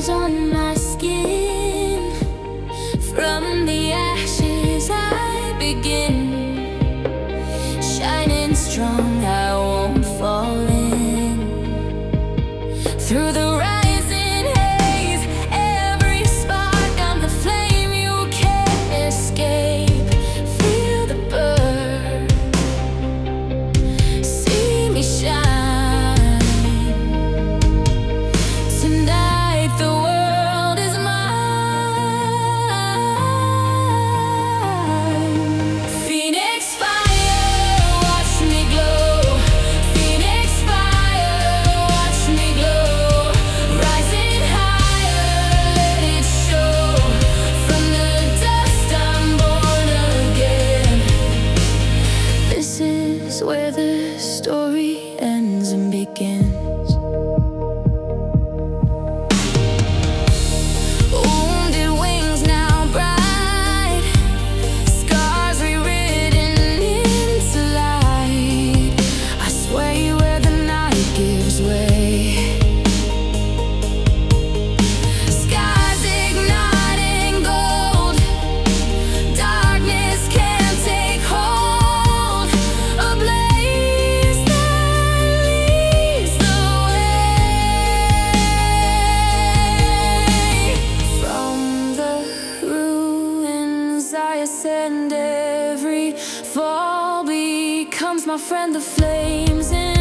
scars on my skin. From the ashes I begin, shining strong, I won't fall in. Through the rising haze, every spark, I'm the flame you can't escape. Feel the burn, see me shine. Tonight the world is mine. Phoenix fire, watch me glow. Phoenix fire, watch me glow. Rising higher, let it show. From the dust I'm born again. This is where the story ends and begins. Wounded wings now bright, scars rewritten into light. I sway where the night gives way. Skies igniting gold, darkness can't take hold. A blaze that leads the way. From the ruins I ascend, every fall becomes my friend. The flames in